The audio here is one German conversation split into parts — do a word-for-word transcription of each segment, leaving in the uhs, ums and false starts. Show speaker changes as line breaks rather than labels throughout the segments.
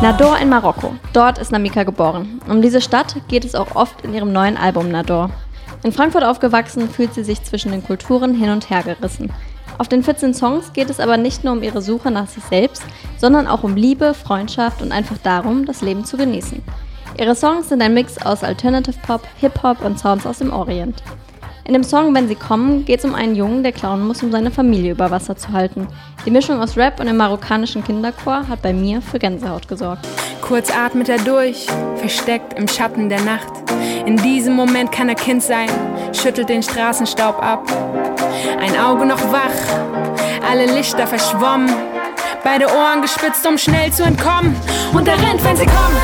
Nador in Marokko. Dort ist Namika geboren. Um diese Stadt geht es auch oft in ihrem neuen Album Nador. In Frankfurt aufgewachsen, fühlt sie sich zwischen den Kulturen hin und her gerissen. Auf den vierzehn Songs geht es aber nicht nur um ihre Suche nach sich selbst, sondern auch um Liebe, Freundschaft und einfach darum, das Leben zu genießen. Ihre Songs sind ein Mix aus Alternative Pop, Hip-Hop und Sounds aus dem Orient. In dem Song Wenn sie kommen geht es um einen Jungen, der klauen muss, um seine Familie über Wasser zu halten. Die Mischung aus Rap und dem marokkanischen Kinderchor hat bei mir für Gänsehaut gesorgt.
Kurz atmet er durch, versteckt im Schatten der Nacht. In diesem Moment kann er Kind sein, schüttelt den Straßenstaub ab. Ein Auge noch wach, alle Lichter verschwommen. Beide Ohren gespitzt, um schnell zu entkommen. Und er rennt, wenn sie kommen.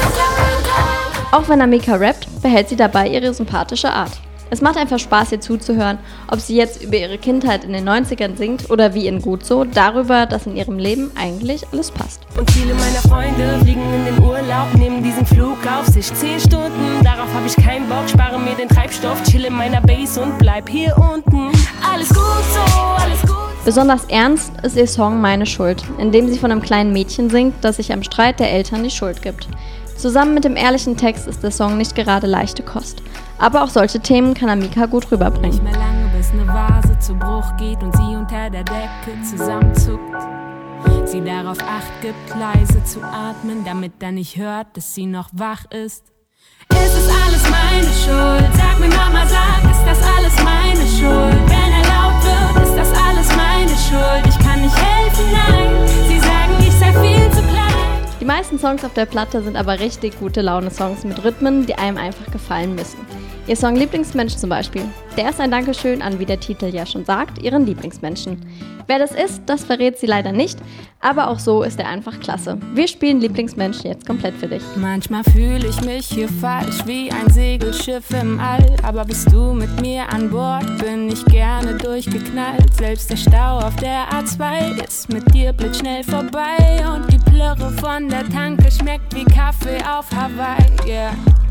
Auch wenn Namika rappt, behält sie dabei ihre sympathische Art. Es macht einfach Spaß, ihr zuzuhören, ob sie jetzt über ihre Kindheit in den neunzigern singt oder wie in Gut so, darüber, dass in ihrem Leben eigentlich alles passt.
Und viele meiner Freunde fliegen in den Urlaub, nehmen diesen Flug auf sich zehn Stunden. Darauf habe ich keinen Bock, spare mir den Treibstoff, chill in meiner Base und bleib hier unten. Alles gut so, alles gut.
Besonders ernst ist ihr Song Meine Schuld, in dem sie von einem kleinen Mädchen singt, das sich am Streit der Eltern die Schuld gibt. Zusammen mit dem ehrlichen Text ist der Song nicht gerade leichte Kost. Aber auch solche Themen kann Namika gut rüberbringen.
Nicht mehr lange, bis eine Vase zu Bruch geht und sie unter der Decke zusammenzuckt. Sie darauf Acht gibt, leise zu atmen, damit er nicht hört, dass sie noch wach ist. Ist es alles meine Schuld? Sag mir Mama, sag, ist das alles meine Schuld? Wenn er laut wird, ist das alles meine Schuld. Ich kann nicht helfen, nein, sie sagen, ich sei viel zu klein.
Die meisten Songs auf der Platte sind aber richtig gute Laune-Songs mit Rhythmen, die einem einfach gefallen müssen. Ihr Song Lieblingsmensch zum Beispiel. Der ist ein Dankeschön an, wie der Titel ja schon sagt, ihren Lieblingsmenschen. Wer das ist, das verrät sie leider nicht, aber auch so ist er einfach klasse. Wir spielen Lieblingsmensch jetzt komplett für dich.
Manchmal fühle ich mich hier falsch wie ein Segelschiff im All, aber bist du mit mir an Bord, bin ich gerne durchgeknallt. Selbst der Stau auf der A zwei ist mit dir blitzschnell vorbei und die Plörre von der Tanke schmeckt wie Kaffee auf Hawaii, yeah.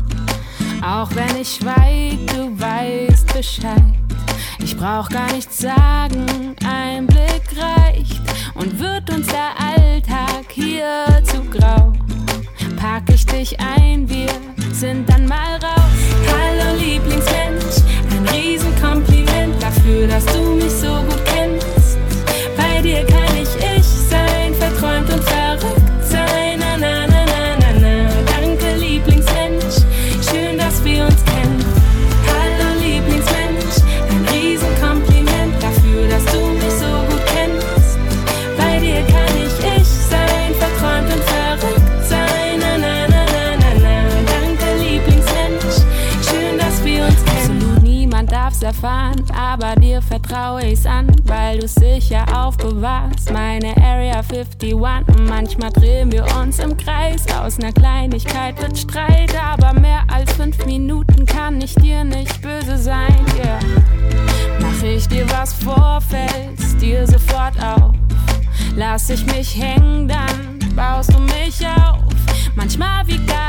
Auch wenn ich schweig, du weißt Bescheid. Ich brauch gar nichts sagen, ein Blick reicht. Und wird uns der Alltag hier zu grau, pack ich dich ein, wir sind dann mal raus. Hallo Lieblingsmensch, ein Riesenkompliment dafür, dass du mich so gut kennst. Bei dir kann ich ich sein, verträumt und verrückt sein. Na, na, na, na, na, na. Danke Lieblingsmensch, schön, dass wir uns kennen. Hallo Lieblingsmensch, ein Riesenkompliment dafür, dass du mich so gut kennst. Bei dir kann ich ich sein, verträumt und verrückt sein. Na, na, na, na, na, na. Danke Lieblingsmensch, schön, dass wir uns kennen. Absolut niemand darf's erfahren, aber dir vertraue ich's an, weil du's sicher aufbewahrst. Meine Area einundfünfzig und manchmal drehen wir uns im Kreis. Aus ner Kleinigkeit wird Streit, aber mehr als fünf Minuten kann ich dir nicht böse sein, yeah. Mach ich dir was vor, fällst dir sofort auf. Lass ich mich hängen, dann baust du mich auf. Manchmal wie gar